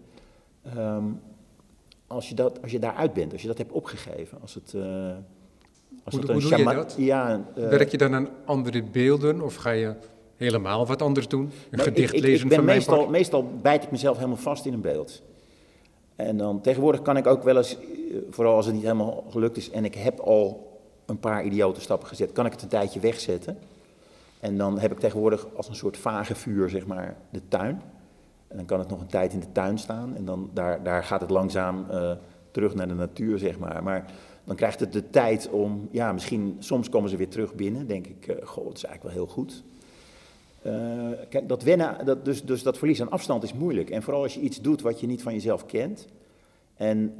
je daaruit bent, als je dat hebt opgegeven. Hoe doe je dat? Werk je dan aan andere beelden of ga je helemaal wat anders doen? Een gedicht lezen van mijn part? Meestal bijt ik mezelf helemaal vast in een beeld. En dan tegenwoordig kan ik ook wel eens, vooral als het niet helemaal gelukt is en ik heb al een paar idiote stappen gezet, kan ik het een tijdje wegzetten. En dan heb ik tegenwoordig als een soort vage vuur, zeg maar, de tuin. En dan kan het nog een tijd in de tuin staan en dan daar gaat het langzaam terug naar de natuur, zeg maar. Maar dan krijgt het de tijd om, misschien, soms komen ze weer terug binnen, denk ik, het is eigenlijk wel heel goed. Kijk, dat wennen, dus dat verlies aan afstand is moeilijk. En vooral als je iets doet wat je niet van jezelf kent. En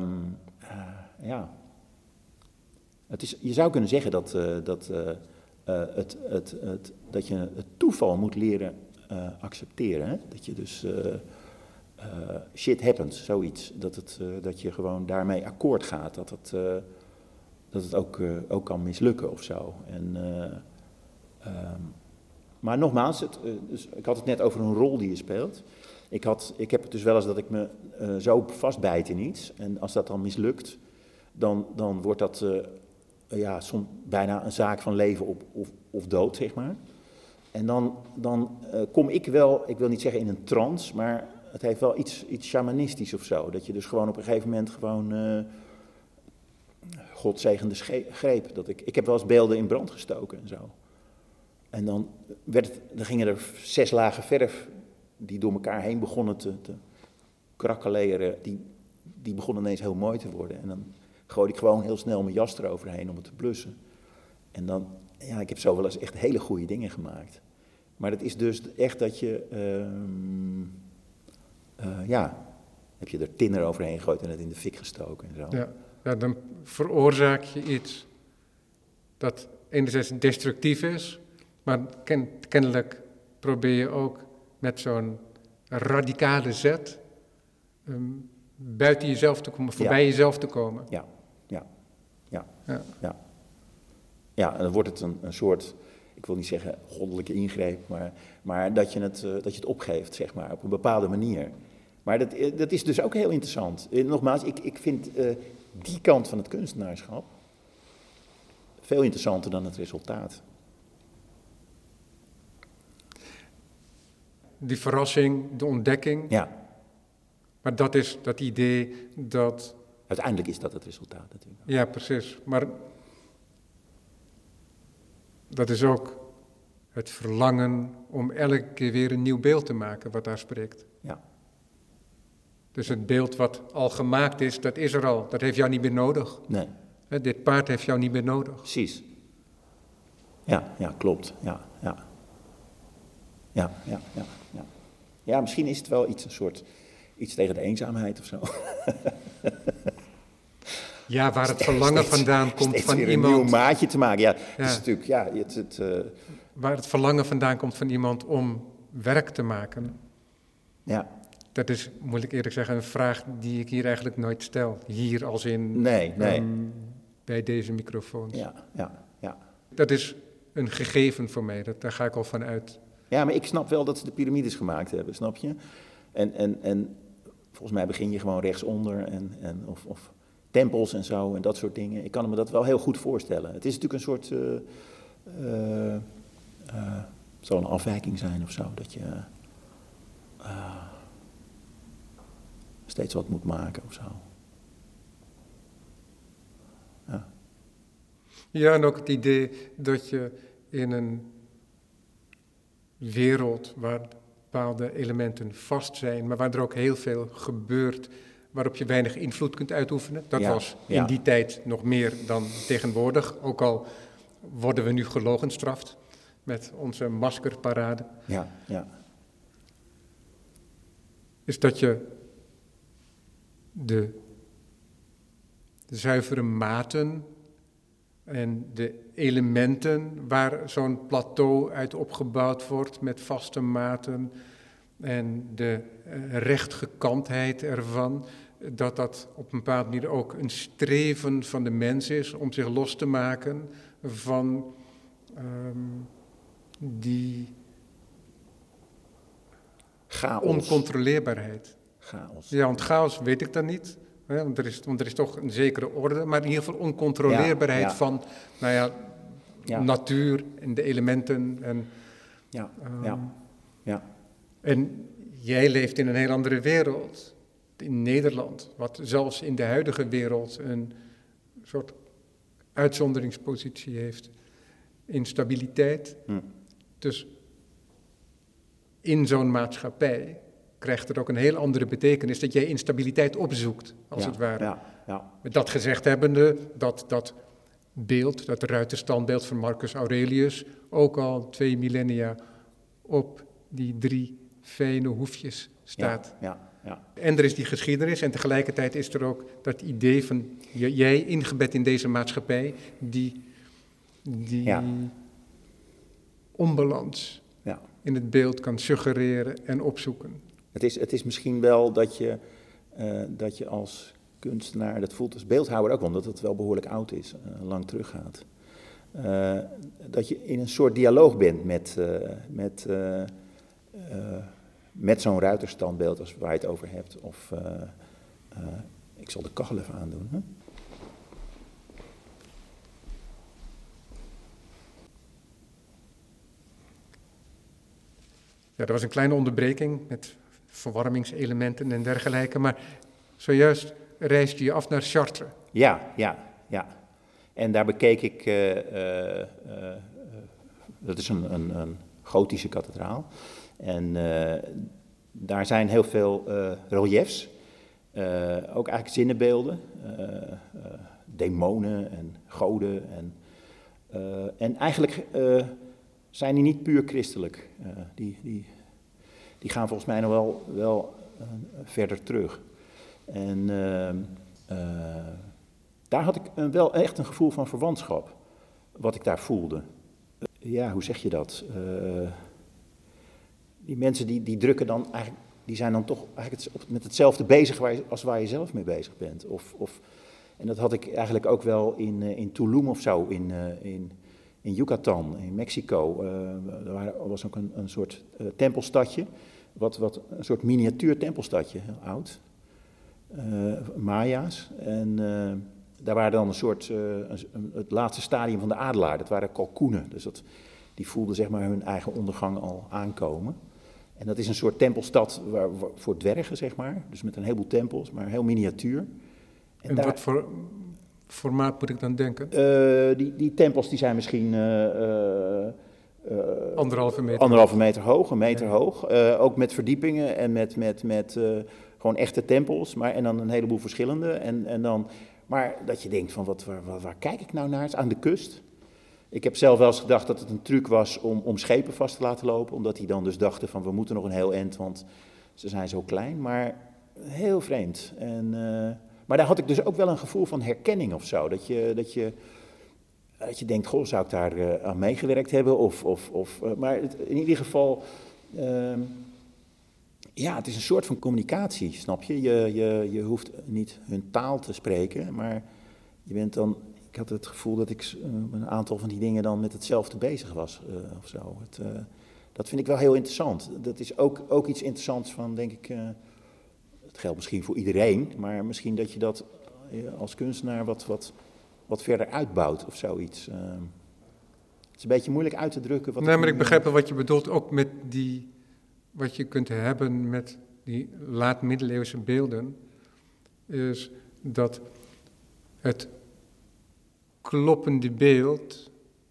je zou kunnen zeggen dat je het toeval moet leren accepteren. Hè? Dat je dus shit happens, zoiets. Dat je gewoon daarmee akkoord gaat. Dat het ook kan mislukken of zo. Maar nogmaals, dus ik had het net over een rol die je speelt. Ik heb het dus wel eens dat ik me zo vastbijt in iets. En als dat dan mislukt, dan wordt dat soms bijna een zaak van leven of dood, zeg maar. En dan kom ik wel, ik wil niet zeggen in een trance, maar het heeft wel iets shamanistisch of zo. Dat je dus gewoon op een gegeven moment gewoon God zegende greep. Ik heb wel eens beelden in brand gestoken en zo. En dan gingen er 6 lagen verf die door elkaar heen begonnen krakeleren, die begonnen ineens heel mooi te worden. En dan gooide ik gewoon heel snel mijn jas eroverheen om het te blussen. En dan, ik heb zo wel eens echt hele goede dingen gemaakt. Maar dat is dus echt dat je, heb je er tinner overheen gegooid en het in de fik gestoken en zo. Ja, dan veroorzaak je iets dat enerzijds destructief is, maar kennelijk probeer je ook met zo'n radicale zet buiten jezelf te komen, voorbij jezelf te komen. Ja, en dan wordt het een soort, ik wil niet zeggen goddelijke ingreep, maar dat je het opgeeft, zeg maar, op een bepaalde manier. Maar dat is dus ook heel interessant. Nogmaals, ik vind die kant van het kunstenaarschap veel interessanter dan het resultaat. Die verrassing, de ontdekking. Ja. Maar dat is dat idee dat... Uiteindelijk is dat het resultaat natuurlijk. Ja, precies. Maar dat is ook het verlangen om elke keer weer een nieuw beeld te maken wat daar spreekt. Ja. Dus het beeld wat al gemaakt is, dat is er al. Dat heeft jou niet meer nodig. Nee. Dit paard heeft jou niet meer nodig. Precies. Ja, klopt. Ja, misschien is het wel iets tegen de eenzaamheid of zo. Ja, waar het verlangen vandaan komt van weer iemand... een nieuw maatje te maken. Het is natuurlijk, Waar het verlangen vandaan komt van iemand om werk te maken. Ja. Dat is, moet ik eerlijk zeggen, een vraag die ik hier eigenlijk nooit stel. Hier als in... Nee. Bij deze microfoons. Ja. Dat is een gegeven voor mij, daar ga ik al van uit. Ja, maar ik snap wel dat ze de piramides gemaakt hebben, snap je? En volgens mij begin je gewoon rechtsonder of tempels en zo en dat soort dingen. Ik kan me dat wel heel goed voorstellen. Het is natuurlijk een soort, zal een afwijking zijn of zo, dat je steeds wat moet maken of zo. Ja, en ook het idee dat je in een wereld waar bepaalde elementen vast zijn, maar waar er ook heel veel gebeurt, waarop je weinig invloed kunt uitoefenen. Dat was in die tijd nog meer dan tegenwoordig, ook al worden we nu gelogenstraft met onze maskerparade. Ja. Is dat je de zuivere maten en de elementen waar zo'n plateau uit opgebouwd wordt met vaste maten en de rechtgekantheid ervan, dat op een bepaalde manier ook een streven van de mens is om zich los te maken van die chaos. Oncontroleerbaarheid. Chaos. Ja, want chaos weet ik dan niet. Want er is toch een zekere orde, maar in ieder geval oncontroleerbaarheid van natuur en de elementen. En, en jij leeft in een heel andere wereld, in Nederland, wat zelfs in de huidige wereld een soort uitzonderingspositie heeft. Instabiliteit. Dus in zo'n maatschappij krijgt het ook een heel andere betekenis dat jij instabiliteit opzoekt, als het ware. Met dat gezegd hebbende, dat beeld, dat ruiterstandbeeld van Marcus Aurelius, ook al 2 millennia op die 3 fijne hoefjes staat. En er is die geschiedenis en tegelijkertijd is er ook dat idee van jij ingebed in deze maatschappij, die onbalans in het beeld kan suggereren en opzoeken. Het is misschien wel dat je als kunstenaar, dat voelt als beeldhouwer ook, omdat het wel behoorlijk oud is, lang teruggaat. Dat je in een soort dialoog bent met zo'n ruiterstandbeeld als waar je het over hebt. Of ik zal de kachel even aandoen. Hè? Ja, er was een kleine onderbreking met verwarmingselementen en dergelijke, maar zojuist reisde je af naar Chartres. Ja. En daar bekeek ik, dat is een gotische kathedraal. En Daar zijn heel veel reliefs, ook eigenlijk zinnenbeelden, demonen en goden. En eigenlijk zijn die niet puur christelijk. Die gaan volgens mij nog wel verder terug. En daar had ik wel echt een gevoel van verwantschap, wat ik daar voelde. Ja, hoe zeg je dat? Die mensen die drukken dan eigenlijk, die zijn dan toch eigenlijk met hetzelfde bezig als waar je zelf mee bezig bent. En dat had ik eigenlijk ook wel in Tulum of zo, in Yucatan, in Mexico. Er was ook een soort tempelstadje, wat een soort miniatuur tempelstadje, heel oud. Maya's. En daar waren dan een soort, het laatste stadium van de adelaar, dat waren kalkoenen. Dus die voelden zeg maar hun eigen ondergang al aankomen. En dat is een soort tempelstad voor dwergen, zeg maar. Dus met een heleboel tempels, maar heel miniatuur. En wat voor formaat moet ik dan denken? Die tempels die zijn misschien 1,5 meter. 1,5 meter hoog, 1 meter hoog. Ook met verdiepingen en met gewoon echte tempels. En dan een heleboel verschillende. En dan, maar dat je denkt van waar kijk ik nou naar? Het is aan de kust. Ik heb zelf wel eens gedacht dat het een truc was om schepen vast te laten lopen. Omdat die dan dus dachten van we moeten nog een heel eind, want ze zijn zo klein. Maar heel vreemd. Maar daar had ik dus ook wel een gevoel van herkenning of zo. Dat je denkt, goh, zou ik daar aan meegewerkt hebben? Maar in ieder geval, het is een soort van communicatie, snap je? Je hoeft niet hun taal te spreken, maar je bent dan... Ik had het gevoel dat ik een aantal van die dingen dan met hetzelfde bezig was of zo. Dat vind ik wel heel interessant. Dat is ook iets interessants van, denk ik... Het geldt misschien voor iedereen, maar misschien dat je dat als kunstenaar wat verder uitbouwt of zoiets. Het is een beetje moeilijk uit te drukken. Maar ik begrijp wel wat je bedoelt, ook met wat je kunt hebben met die laat-middeleeuwse beelden, is dat het kloppende beeld,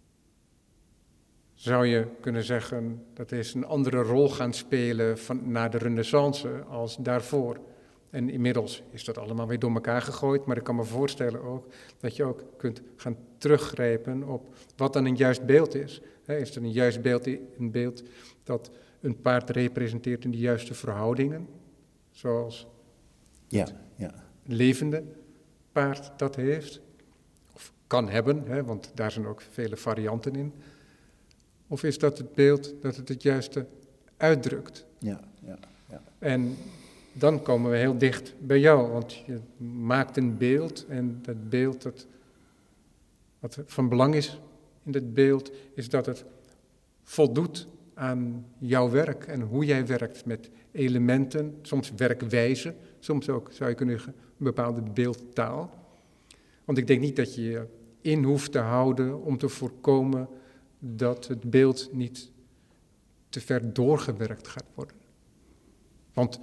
zou je kunnen zeggen, dat is een andere rol gaan spelen na de Renaissance als daarvoor. En inmiddels is dat allemaal weer door elkaar gegooid, maar ik kan me voorstellen ook dat je ook kunt gaan teruggrijpen op wat dan een juist beeld is. Is er een juist beeld, een beeld dat een paard representeert in de juiste verhoudingen, zoals het levende paard dat heeft, of kan hebben, want daar zijn ook vele varianten in. Of is dat het beeld dat het juiste uitdrukt? Ja. En dan komen we heel dicht bij jou, want je maakt een beeld en dat beeld, wat van belang is in dat beeld, is dat het voldoet aan jouw werk en hoe jij werkt met elementen, soms werkwijze, soms ook, zou je kunnen zeggen, een bepaalde beeldtaal. Want ik denk niet dat je je in hoeft te houden om te voorkomen dat het beeld niet te ver doorgewerkt gaat worden. Want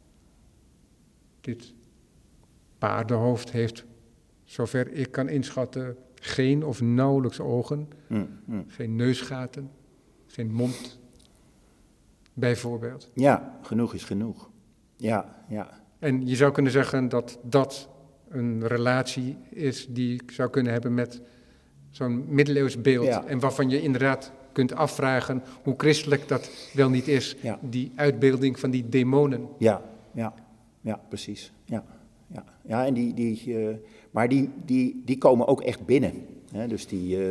dit paardenhoofd heeft, zover ik kan inschatten, geen of nauwelijks ogen, geen neusgaten, geen mond, bijvoorbeeld. Ja, genoeg is genoeg. Ja. En je zou kunnen zeggen dat dat een relatie is die ik zou kunnen hebben met zo'n middeleeuws beeld. Ja. En waarvan je inderdaad kunt afvragen hoe christelijk dat wel niet is, die uitbeelding van die demonen. Ja, precies. Ja, en maar die komen ook echt binnen. Hè? Dus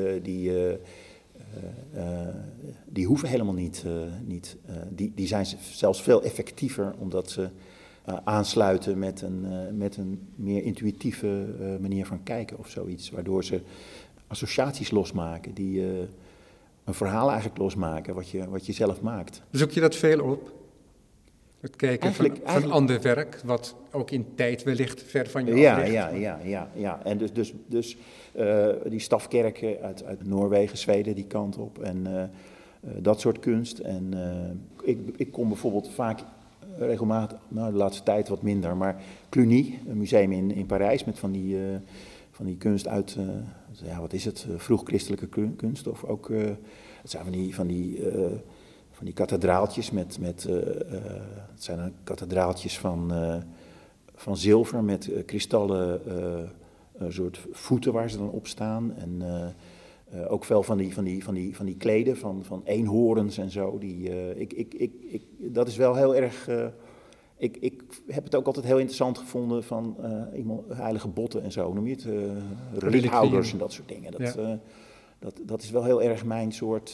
die hoeven helemaal niet. Die zijn zelfs veel effectiever, omdat ze aansluiten met een meer intuïtieve manier van kijken of zoiets. Waardoor ze associaties losmaken, die een verhaal eigenlijk losmaken, wat je zelf maakt. Zoek je dat veel op? Het kijken van ander werk, wat ook in tijd wellicht ver van je af ligt. Ja. En dus die stafkerken uit Noorwegen, Zweden, die kant op. En dat soort kunst. En ik kom bijvoorbeeld vaak regelmatig, de laatste tijd wat minder, maar Cluny, een museum in Parijs met van die kunst uit, wat is het, vroeg-christelijke kunst. Of ook, het zijn van die kathedraaltjes het zijn dan kathedraaltjes van zilver met kristallen soort voeten waar ze dan op staan. En ook veel van die kleden van eenhoorns en zo. Dat is wel heel erg... Ik heb het ook altijd heel interessant gevonden van heilige botten en zo, noem je het? Reliekhouders en dat soort dingen. Dat is wel heel erg mijn soort,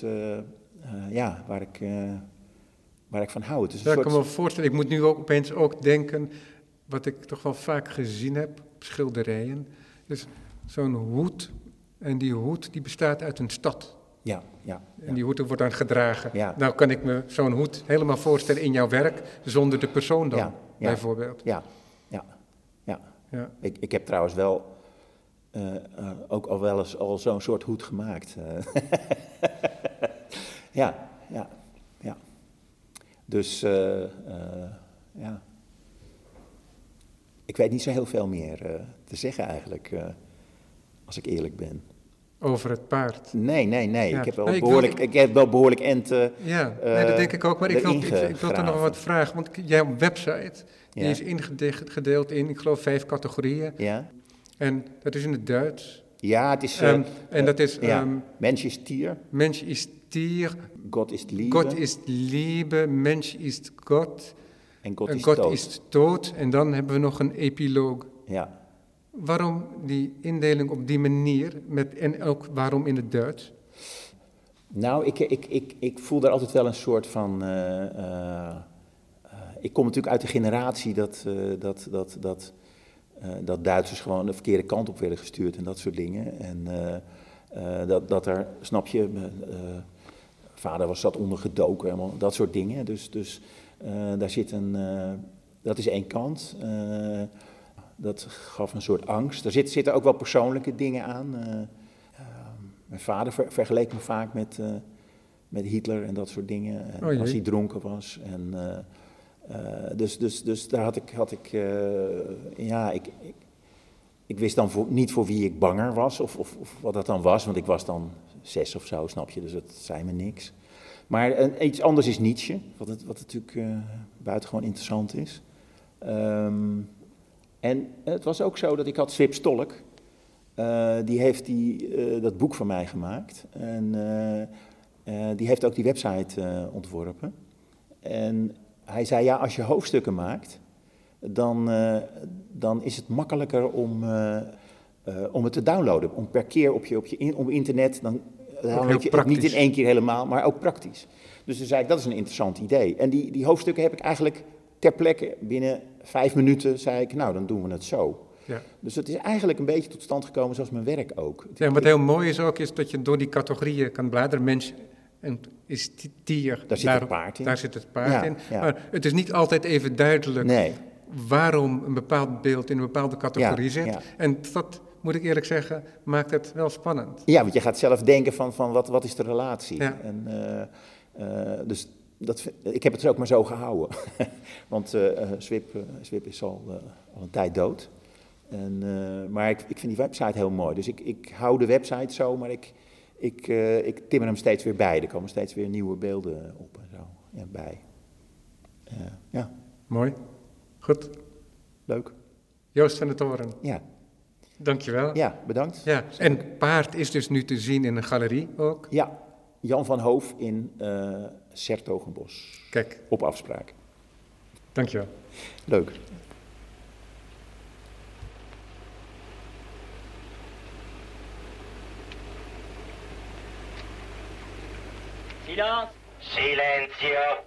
waar ik van hou. Het is ik kan me voorstellen, ik moet nu ook opeens ook denken, wat ik toch wel vaak gezien heb op schilderijen. Dus zo'n hoed, en die hoed die bestaat uit een stad. Ja. En die hoed wordt dan gedragen. Ja. Nou kan ik me zo'n hoed helemaal voorstellen in jouw werk, zonder de persoon dan, bijvoorbeeld. Ja. Ik heb trouwens wel ook al wel eens al zo'n soort hoed gemaakt. Ja. Dus, ik weet niet zo heel veel meer te zeggen eigenlijk, als ik eerlijk ben. Over het paard? Nee. Ja. Ik heb wel behoorlijk enten. Ja, dat denk ik ook. Maar ik wil er nog wat vragen. Want jouw website die is ingedeeld in, ik geloof, 5 categorieën. Ja. En dat is in het Duits. Ja, het is... en dat is... Mensch ist Tier. Mensch ist Tier. God ist Liebe. God ist Liebe. Mensch ist Gott. En God is God dood. is dood. En dan hebben we nog een epiloog. Ja. Waarom die indeling op die manier, en ook waarom in het Duits? Nou, ik voel daar altijd wel een soort van... ik kom natuurlijk uit de generatie dat Duitsers gewoon de verkeerde kant op werden gestuurd en dat soort dingen. En dat er, snap je, vader zat ondergedoken, helemaal, dat soort dingen. Dus daar zit dat is één kant. Dat gaf een soort angst. Er zitten ook wel persoonlijke dingen aan. Mijn vader vergeleek me vaak met Hitler en dat soort dingen. Als hij dronken was. En, dus daar had ik ik wist dan niet voor wie ik banger was of wat dat dan was. Want ik was dan 6 of zo, snap je. Dus dat zei me niks. Maar iets anders is Nietzsche. Wat natuurlijk buitengewoon interessant is. En het was ook zo dat ik had Swip Stolk, die heeft dat boek van mij gemaakt. En die heeft ook die website ontworpen. En hij zei, ja, als je hoofdstukken maakt, dan is het makkelijker om het te downloaden. Om per keer op internet, dan download je het niet in 1 keer helemaal, maar ook praktisch. Dus toen zei ik, dat is een interessant idee. En die hoofdstukken heb ik eigenlijk ter plekke binnen 5 minuten, zei ik, nou, dan doen we het zo. Ja. Dus het is eigenlijk een beetje tot stand gekomen zoals mijn werk ook. Ja, wat heel mooi is ook, is dat je door die categorieën kan bladeren. Mens en is tier. Daar zit het paard in. Daar zit het paard in. Ja. Maar het is niet altijd even duidelijk waarom een bepaald beeld in een bepaalde categorie zit. Ja. En dat, moet ik eerlijk zeggen, maakt het wel spannend. Ja, want je gaat zelf denken van wat is de relatie? Ja. En, dus ik heb het er ook maar zo gehouden. Want Swip is al een tijd dood. Maar ik vind die website heel mooi. Dus ik hou de website zo, maar ik timmer hem steeds weer bij. Er komen steeds weer nieuwe beelden op en zo bij. Ja. Mooi. Goed. Leuk. Joost van der Toren. Ja. Dankjewel. Ja, bedankt. Ja. En paard is dus nu te zien in een galerie ook? Ja. Jan van Hoof in 's-Hertogenbosch. Kijk. Op afspraak. Dankjewel. Leuk. Silence. Silenzio.